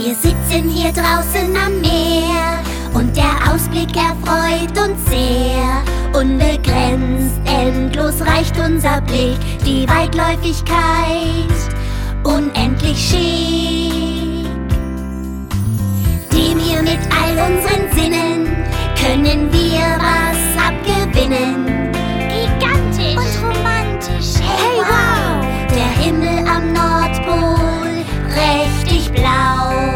Wir sitzen hier draußen am Meer und der Ausblick erfreut uns sehr. Unbegrenzt, endlos reicht unser Blick, die Weitläufigkeit unendlich schick. Dem hier mit all unseren Sinnen können wir was abgewinnen. Gigantisch und romantisch. Hey wow! Der Himmel am Nordpol, prächtig blau.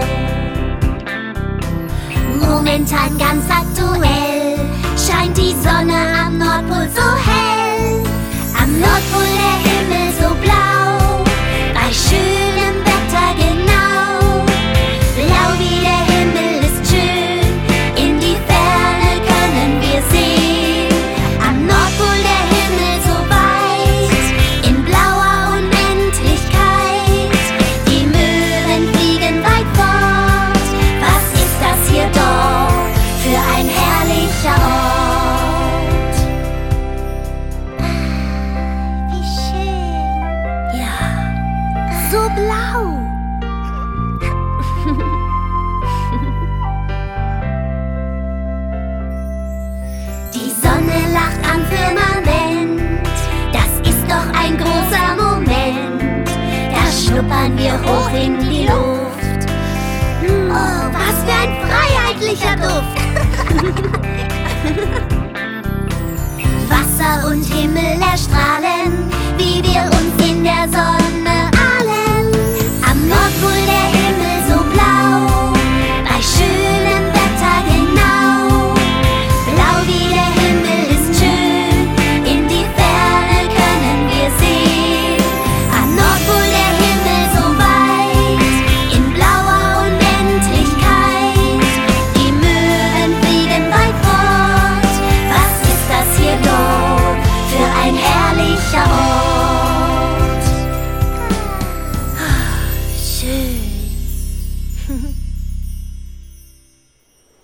Momentan ganz aktuell scheint die Sonne am Nordpol so hell. Am Nordpol der Himmel so blau, bei schönem Wetter genau. Blau wie der Himmel ist schön, in die Ferne können wir sehen. Am Nordpol der Himmel so weit, in blauer Unendlichkeit. Die Möwen fliegen weit fort, was ist das hier doch für ein herrlicher Ort? Wie schön. Ja, so blau. Die Sonne lacht am Firmament, das ist doch ein großer Moment. Da schnuppern wir hoch in die Luft. Oh, was für ein freiheitlicher Duft! Wasser und Himmel erstrahlen.